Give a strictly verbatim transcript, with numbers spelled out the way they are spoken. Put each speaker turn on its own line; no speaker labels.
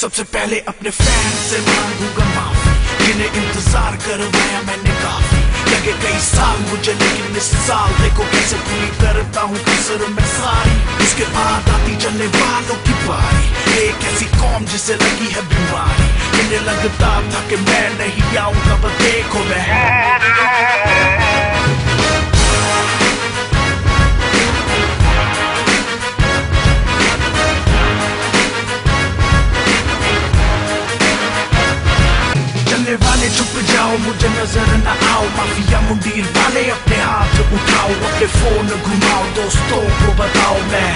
सबसे पहले अपने फैन से मांगूंगा माफी, जिन्हें इंतजार करवाया मैंने काफी। लगे कई साल मुझे लेकिन इस साल देखो कैसे पूरी करता हूँ कसर में सारी। इसके बाद आती चलने वालों की बारी, एक ऐसी कौम जिसे लगी है बीमारी। जिन्हें लगता था कि मैं नहीं आऊंगा, बस देखो मैं वाले चुप जाओ, मुझे नजर न आओ। माफिया मुंडीर वाले अपने हाथ उठाओ, अपने फोन घुमाओ, दोस्तों को बताओ मैं